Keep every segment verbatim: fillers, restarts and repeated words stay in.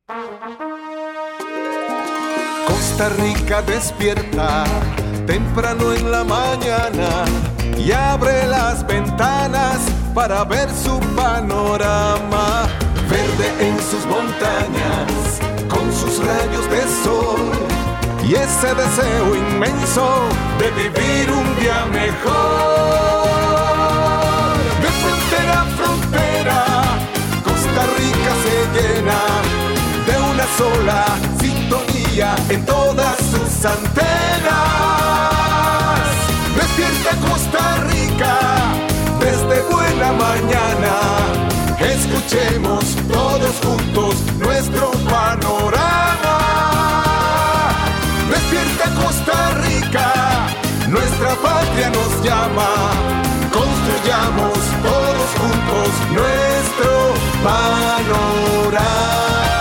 Costa Rica despierta temprano en la mañana y abre las ventanas para ver su panorama. Verde en sus montañas, con sus rayos de sol y ese deseo inmenso de vivir un día mejor. De frontera a frontera, Costa Rica se llena de una sola sintonía en todas sus antenas. Despierta Costa Rica desde buena mañana. Escuchemos todos juntos nuestro panorama. Despierta Costa Rica, nuestra patria nos llama. Construyamos todos juntos nuestro panorama.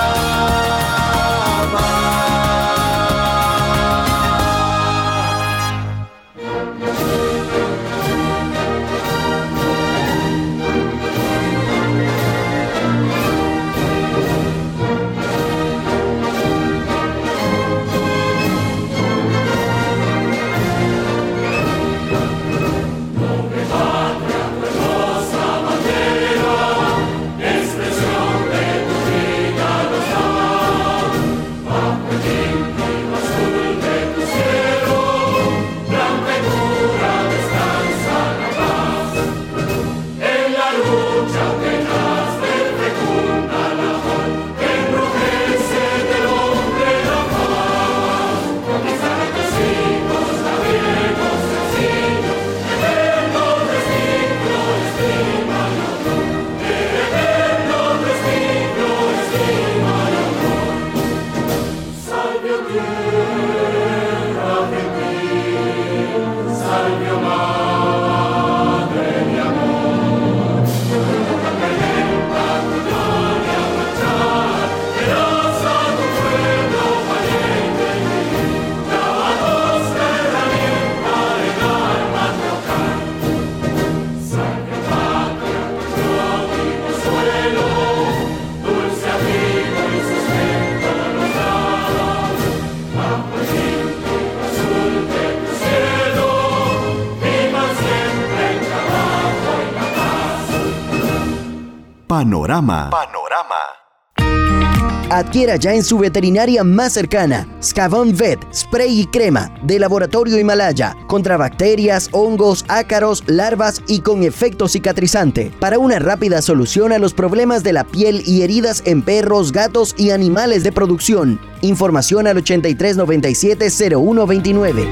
Panorama. Panorama. Adquiera ya en su veterinaria más cercana Scavon Vet, spray y crema de Laboratorio Himalaya contra bacterias, hongos, ácaros, larvas y con efecto cicatrizante para una rápida solución a los problemas de la piel y heridas en perros, gatos y animales de producción. Información al ochenta y tres noventa y siete cero uno veintinueve.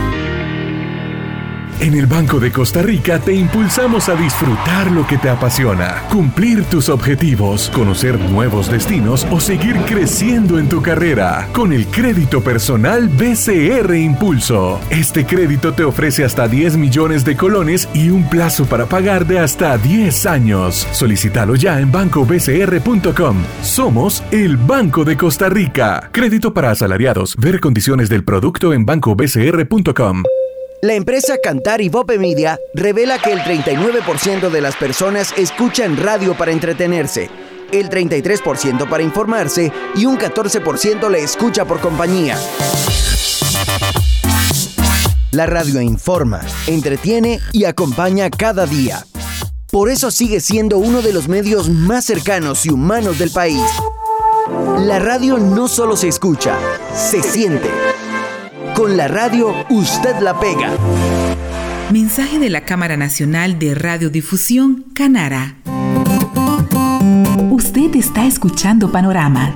En el Banco de Costa Rica te impulsamos a disfrutar lo que te apasiona, cumplir tus objetivos, conocer nuevos destinos o seguir creciendo en tu carrera. Con el crédito personal B C R Impulso. Este crédito te ofrece hasta diez millones de colones y un plazo para pagar de hasta diez años. Solicítalo ya en banco b c r punto com. Somos el Banco de Costa Rica. Crédito para asalariados. Ver condiciones del producto en banco b c r punto com. La empresa Cantar y Bope Media revela que el treinta y nueve por ciento de las personas escuchan radio para entretenerse, el treinta y tres por ciento para informarse y un catorce por ciento le escucha por compañía. La radio informa, entretiene y acompaña cada día. Por eso sigue siendo uno de los medios más cercanos y humanos del país. La radio no solo se escucha, se siente. Con la radio, usted la pega. Mensaje de la Cámara Nacional de Radiodifusión, Canara. Usted está escuchando Panorama.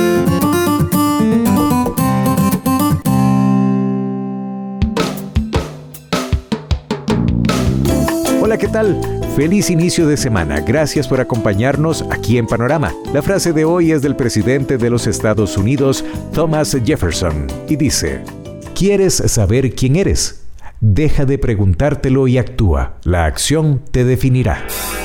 Hola, ¿qué tal? Feliz inicio de semana. Gracias por acompañarnos aquí en Panorama. La frase de hoy es del presidente de los Estados Unidos, Thomas Jefferson, y dice: ¿quieres saber quién eres? Deja de preguntártelo y actúa. La acción te definirá.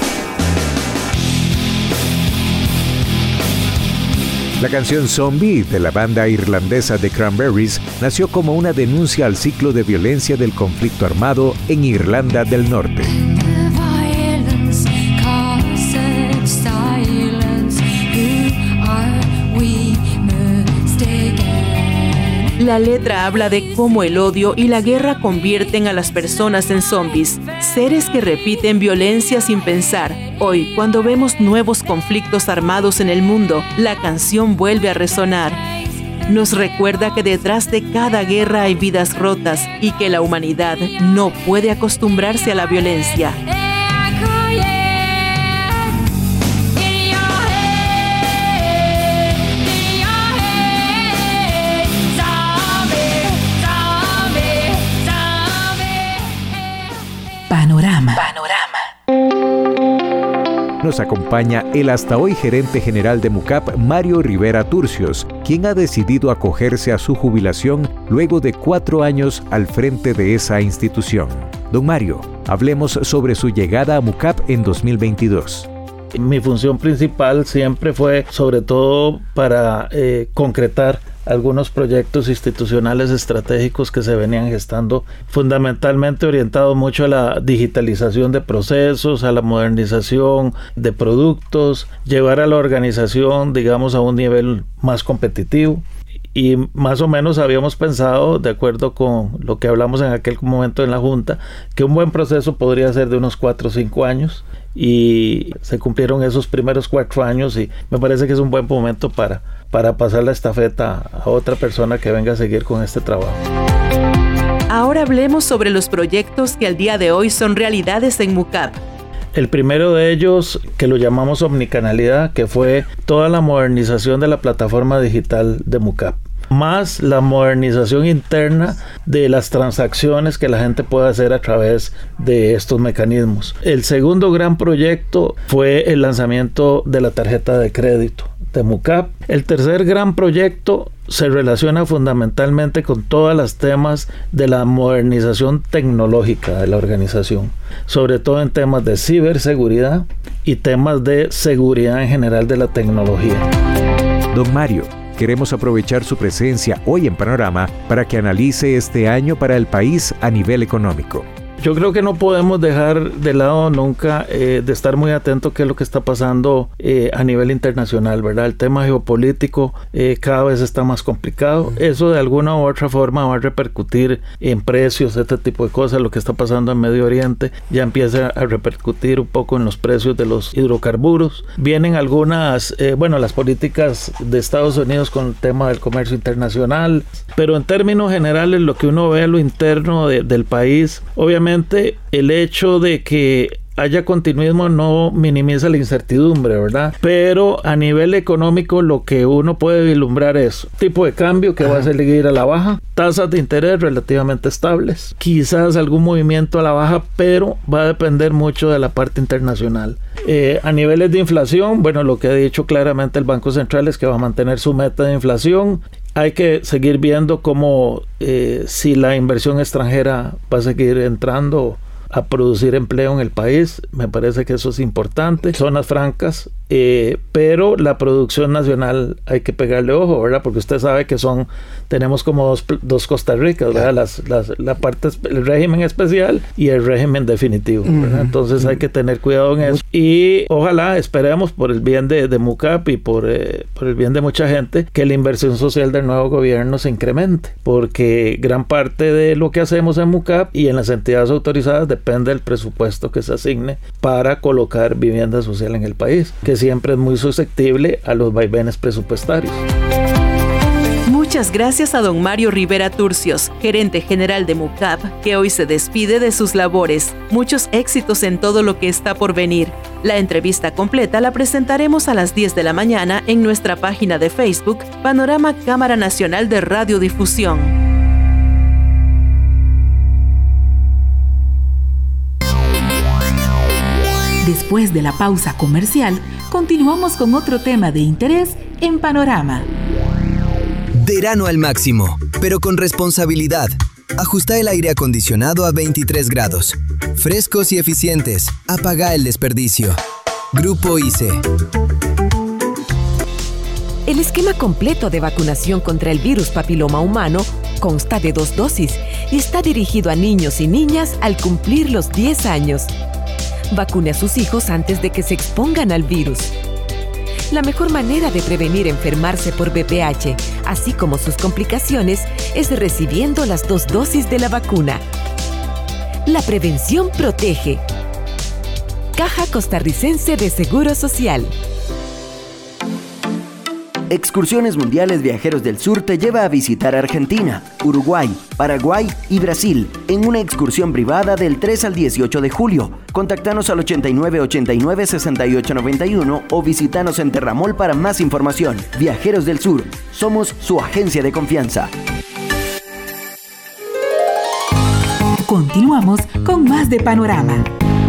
La canción Zombie de la banda irlandesa The Cranberries nació como una denuncia al ciclo de violencia del conflicto armado en Irlanda del Norte. We La letra habla de cómo el odio y la guerra convierten a las personas en zombies, seres que repiten violencia sin pensar. Hoy, cuando vemos nuevos conflictos armados en el mundo, la canción vuelve a resonar. Nos recuerda que detrás de cada guerra hay vidas rotas y que la humanidad no puede acostumbrarse a la violencia. Panorama. Nos acompaña el hasta hoy gerente general de MUCAP, Mario Rivera Turcios, quien ha decidido acogerse a su jubilación luego de cuatro años al frente de esa institución. Don Mario, hablemos sobre su llegada a MUCAP en dos mil veintidós. Mi función principal siempre fue sobre todo para eh, concretar algunos proyectos institucionales estratégicos que se venían gestando, fundamentalmente orientados mucho a la digitalización de procesos, a la modernización de productos, llevar a la organización, digamos, a un nivel más competitivo. Y más o menos habíamos pensado, de acuerdo con lo que hablamos en aquel momento en la Junta, que un buen proceso podría ser de unos cuatro o cinco años, y se cumplieron esos primeros cuatro años y me parece que es un buen momento para, para pasar la estafeta a otra persona que venga a seguir con este trabajo. Ahora hablemos sobre los proyectos que al día de hoy son realidades en MUCAP. El primero de ellos, que lo llamamos omnicanalidad, que fue toda la modernización de la plataforma digital de MUCAP, más la modernización interna de las transacciones que la gente puede hacer a través de estos mecanismos. El segundo gran proyecto fue el lanzamiento de la tarjeta de crédito de MUCAP. El tercer gran proyecto se relaciona fundamentalmente con todos los temas de la modernización tecnológica de la organización, sobre todo en temas de ciberseguridad y temas de seguridad en general de la tecnología. Don Mario, queremos aprovechar su presencia hoy en Panorama para que analice este año para el país a nivel económico. Yo creo que no podemos dejar de lado nunca eh, de estar muy atentos a qué es lo que está pasando eh, a nivel internacional, ¿verdad? El tema geopolítico eh, cada vez está más complicado. Eso de alguna u otra forma va a repercutir en precios, este tipo de cosas. Lo que está pasando en Medio Oriente ya empieza a repercutir un poco en los precios de los hidrocarburos. Vienen algunas, eh, bueno, las políticas de Estados Unidos con el tema del comercio internacional, pero en términos generales lo que uno ve a lo interno de, del país, obviamente el hecho de que haya continuismo no minimiza la incertidumbre, ¿verdad? Pero a nivel económico lo que uno puede vislumbrar es tipo de cambio que Ajá. va a seguir a la baja, tasas de interés relativamente estables, quizás algún movimiento a la baja, pero va a depender mucho de la parte internacional. Eh, a niveles de inflación, bueno, lo que ha dicho claramente el Banco Central es que va a mantener su meta de inflación. Hay que seguir viendo cómo eh, si la inversión extranjera va a seguir entrando a producir empleo en el país. Me parece que eso es importante. Zonas francas, eh, pero la producción nacional hay que pegarle ojo, ¿verdad? Porque usted sabe que son, tenemos como dos, dos Costa Ricas, ¿verdad? Las, las, la parte, el régimen especial y el régimen definitivo, ¿verdad? Entonces hay que tener cuidado en eso. Y ojalá, esperemos por el bien de, de MUCAP y por, eh, por el bien de mucha gente, que la inversión social del nuevo gobierno se incremente, porque gran parte de lo que hacemos en MUCAP y en las entidades autorizadas depende del presupuesto que se asigne para colocar vivienda social en el país, que siempre es muy susceptible a los vaivenes presupuestarios. Muchas gracias a don Mario Rivera Turcios, gerente general de MUCAP, que hoy se despide de sus labores. Muchos éxitos en todo lo que está por venir. La entrevista completa la presentaremos a las diez de la mañana en nuestra página de Facebook, Panorama Cámara Nacional de Radiodifusión. Después de la pausa comercial, continuamos con otro tema de interés en Panorama. Verano al máximo, pero con responsabilidad. Ajusta el aire acondicionado a veintitrés grados. Frescos y eficientes. Apaga el desperdicio. Grupo I C E. El esquema completo de vacunación contra el virus papiloma humano consta de dos dosis y está dirigido a niños y niñas al cumplir los diez años. Vacune a sus hijos antes de que se expongan al virus. La mejor manera de prevenir enfermarse por V P H, así como sus complicaciones, es recibiendo las dos dosis de la vacuna. La prevención protege. Caja Costarricense de Seguro Social. Excursiones Mundiales Viajeros del Sur te lleva a visitar Argentina, Uruguay, Paraguay y Brasil en una excursión privada del tres al dieciocho de julio. Contactanos al ochenta y nueve ochenta y nueve sesenta y ocho noventa y uno o visítanos en Terramol para más información. Viajeros del Sur, somos su agencia de confianza. Continuamos con más de Panorama.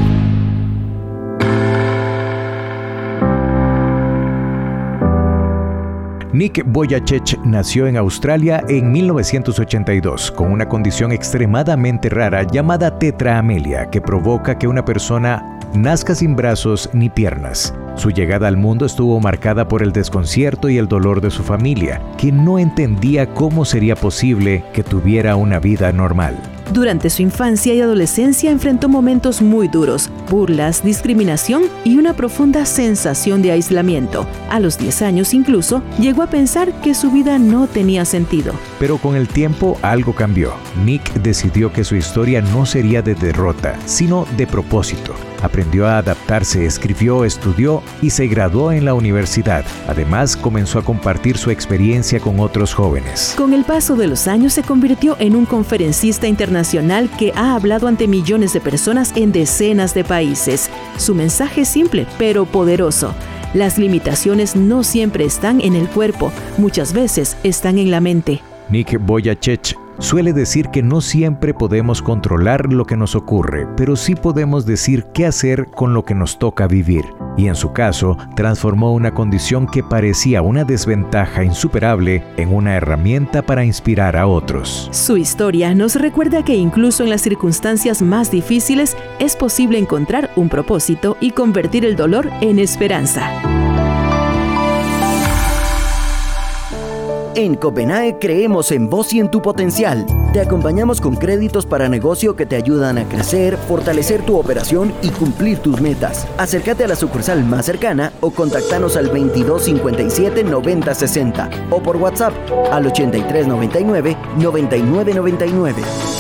Nick Vujicic nació en Australia en mil novecientos ochenta y dos con una condición extremadamente rara llamada tetraamelia que provoca que una persona nazca sin brazos ni piernas. Su llegada al mundo estuvo marcada por el desconcierto y el dolor de su familia, que no entendía cómo sería posible que tuviera una vida normal. Durante su infancia y adolescencia enfrentó momentos muy duros, burlas, discriminación y una profunda sensación de aislamiento. A los diez años incluso, llegó a pensar que su vida no tenía sentido. Pero con el tiempo algo cambió. Nick decidió que su historia no sería de derrota, sino de propósito. Aprendió a adaptarse, escribió, estudió y se graduó en la universidad. Además, comenzó a compartir su experiencia con otros jóvenes. Con el paso de los años se convirtió en un conferencista internacional que ha hablado ante millones de personas en decenas de países. Su mensaje es simple, pero poderoso. Las limitaciones no siempre están en el cuerpo, muchas veces están en la mente. Nick Vujicic suele decir que no siempre podemos controlar lo que nos ocurre, pero sí podemos decir qué hacer con lo que nos toca vivir. Y en su caso, transformó una condición que parecía una desventaja insuperable en una herramienta para inspirar a otros. Su historia nos recuerda que incluso en las circunstancias más difíciles es posible encontrar un propósito y convertir el dolor en esperanza. En Copenae creemos en vos y en tu potencial. Te acompañamos con créditos para negocio que te ayudan a crecer, fortalecer tu operación y cumplir tus metas. Acércate a la sucursal más cercana o contactanos al veintidós cincuenta y siete noventa sesenta o por WhatsApp al ochenta y tres noventa y nueve noventa y nueve noventa y nueve.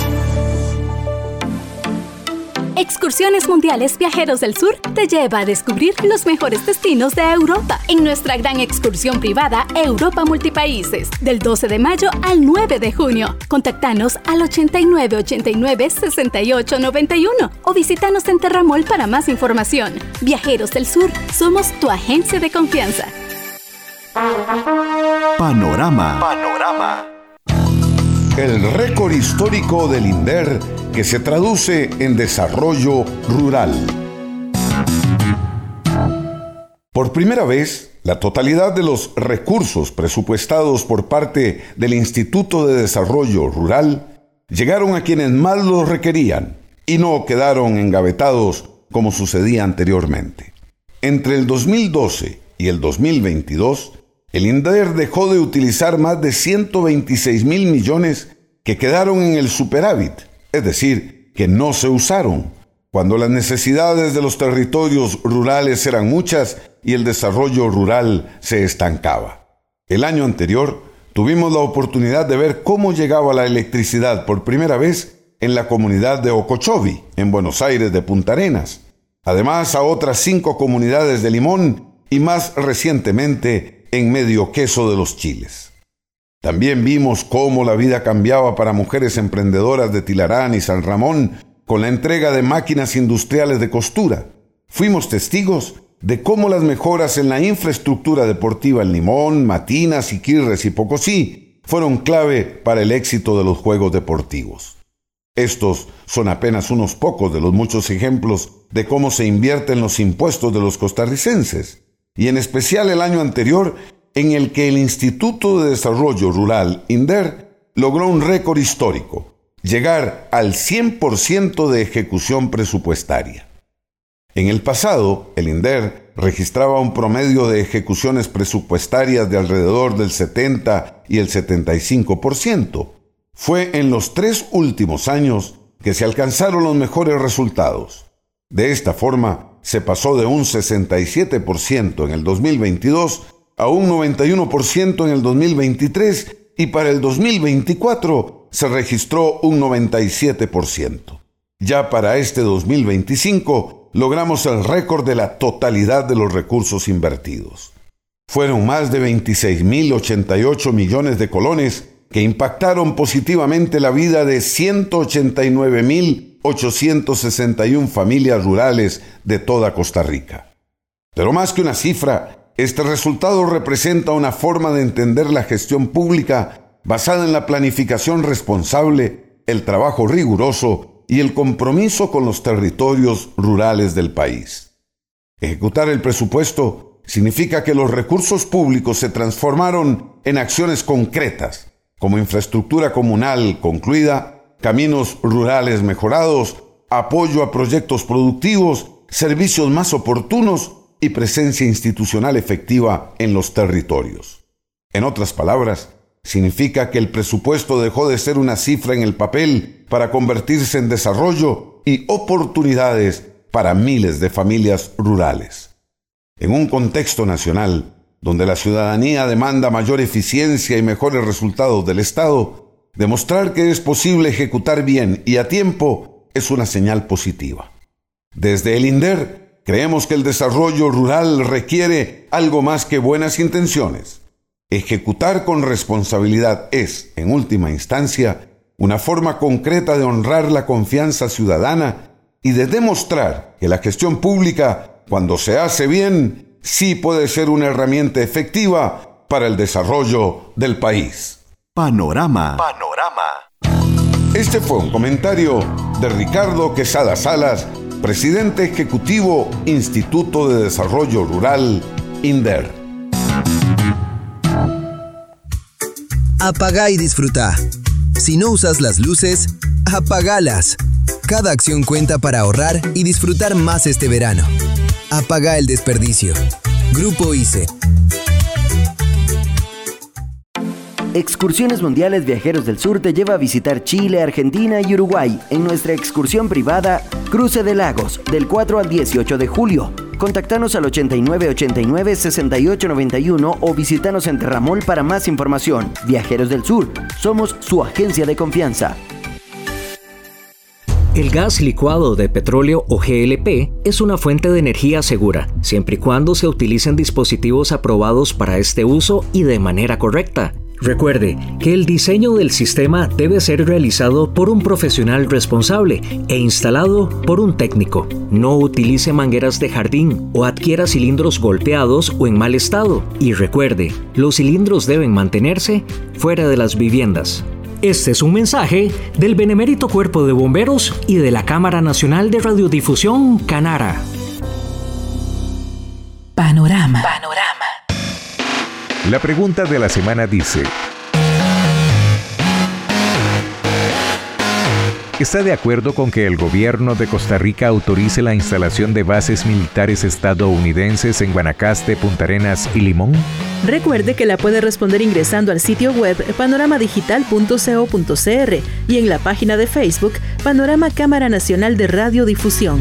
Excursiones Mundiales Viajeros del Sur te lleva a descubrir los mejores destinos de Europa en nuestra gran excursión privada Europa Multipaíses del doce de mayo al nueve de junio. Contactanos al ochenta y nueve ochenta y nueve sesenta y ocho noventa y uno o visítanos en Terramol para más información. Viajeros del Sur, somos tu agencia de confianza. Panorama. Panorama. El récord histórico del INDER que se traduce en desarrollo rural. Por primera vez, la totalidad de los recursos presupuestados por parte del Instituto de Desarrollo Rural llegaron a quienes más los requerían y no quedaron engavetados como sucedía anteriormente. Entre el dos mil doce y el dos mil veintidós, el INDER dejó de utilizar más de ciento veintiséis mil millones que quedaron en el superávit, es decir, que no se usaron, cuando las necesidades de los territorios rurales eran muchas y el desarrollo rural se estancaba. El año anterior tuvimos la oportunidad de ver cómo llegaba la electricidad por primera vez en la comunidad de Ocochovi, en Buenos Aires de Punta Arenas, además a otras cinco comunidades de Limón y más recientemente en Medio Queso de los Chiles. También vimos cómo la vida cambiaba para mujeres emprendedoras de Tilarán y San Ramón con la entrega de máquinas industriales de costura. Fuimos testigos de cómo las mejoras en la infraestructura deportiva en Limón, Matinas, Iquirres y Pocosí fueron clave para el éxito de los Juegos Deportivos. Estos son apenas unos pocos de los muchos ejemplos de cómo se invierten los impuestos de los costarricenses, y en especial el año anterior, en el que el Instituto de Desarrollo Rural, INDER, logró un récord histórico, llegar al cien por ciento de ejecución presupuestaria. En el pasado, el INDER registraba un promedio de ejecuciones presupuestarias de alrededor del setenta y el setenta y cinco por ciento. Fue en los tres últimos años que se alcanzaron los mejores resultados. De esta forma, se pasó de un sesenta y siete por ciento en el dos mil veintidós a un noventa y uno por ciento en el dos mil veintitrés y para el dos mil veinticuatro se registró un noventa y siete por ciento. Ya para este dos mil veinticinco logramos el récord de la totalidad de los recursos invertidos. Fueron más de veintiséis mil ochenta y ocho millones de colones que impactaron positivamente la vida de ciento ochenta y nueve mil ochocientos sesenta y una familias rurales de toda Costa Rica. Pero más que una cifra, este resultado representa una forma de entender la gestión pública basada en la planificación responsable, el trabajo riguroso y el compromiso con los territorios rurales del país. Ejecutar el presupuesto significa que los recursos públicos se transformaron en acciones concretas, como infraestructura comunal concluida, caminos rurales mejorados, apoyo a proyectos productivos, servicios más oportunos y presencia institucional efectiva en los territorios. En otras palabras, significa que el presupuesto dejó de ser una cifra en el papel para convertirse en desarrollo y oportunidades para miles de familias rurales. En un contexto nacional, donde la ciudadanía demanda mayor eficiencia y mejores resultados del Estado, demostrar que es posible ejecutar bien y a tiempo es una señal positiva. Desde el INDER, creemos que el desarrollo rural requiere algo más que buenas intenciones. Ejecutar con responsabilidad es, en última instancia, una forma concreta de honrar la confianza ciudadana y de demostrar que la gestión pública, cuando se hace bien, sí puede ser una herramienta efectiva para el desarrollo del país. Panorama. Panorama. Este fue un comentario de Ricardo Quesada Salas, presidente ejecutivo Instituto de Desarrollo Rural, INDER. Apaga y disfruta. Si no usas las luces, apagalas. Cada acción cuenta para ahorrar y disfrutar más este verano. Apaga el desperdicio. Grupo I C E. Excursiones Mundiales Viajeros del Sur te lleva a visitar Chile, Argentina y Uruguay en nuestra excursión privada Cruce de Lagos del cuatro al dieciocho de julio. Contactanos al ochenta y nueve ochenta y nueve sesenta y ocho noventa y uno o visítanos en Terramol para más información. Viajeros del Sur, somos su agencia de confianza. El gas licuado de petróleo o G L P es una fuente de energía segura, siempre y cuando se utilicen dispositivos aprobados para este uso y de manera correcta. Recuerde que el diseño del sistema debe ser realizado por un profesional responsable e instalado por un técnico. No utilice mangueras de jardín o adquiera cilindros golpeados o en mal estado. Y recuerde, los cilindros deben mantenerse fuera de las viviendas. Este es un mensaje del Benemérito Cuerpo de Bomberos y de la Cámara Nacional de Radiodifusión, Canara. Panorama. Panorama. La pregunta de la semana dice: ¿está de acuerdo con que el gobierno de Costa Rica autorice la instalación de bases militares estadounidenses en Guanacaste, Punta Arenas y Limón? Recuerde que la puede responder ingresando al sitio web panorama digital punto co punto cr y en la página de Facebook Panorama Cámara Nacional de Radiodifusión.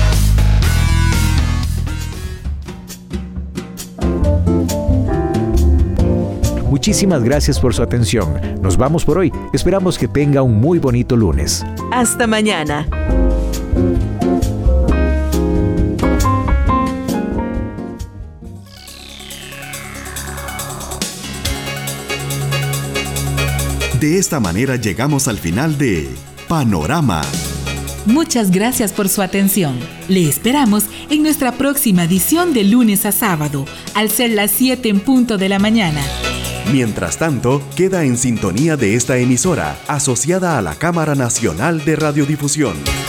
Muchísimas gracias por su atención. Nos vamos por hoy. Esperamos que tenga un muy bonito lunes. Hasta mañana. De esta manera llegamos al final de Panorama. Muchas gracias por su atención. Le esperamos en nuestra próxima edición de lunes a sábado, al ser las siete en punto de la mañana. Mientras tanto, queda en sintonía de esta emisora, asociada a la Cámara Nacional de Radiodifusión.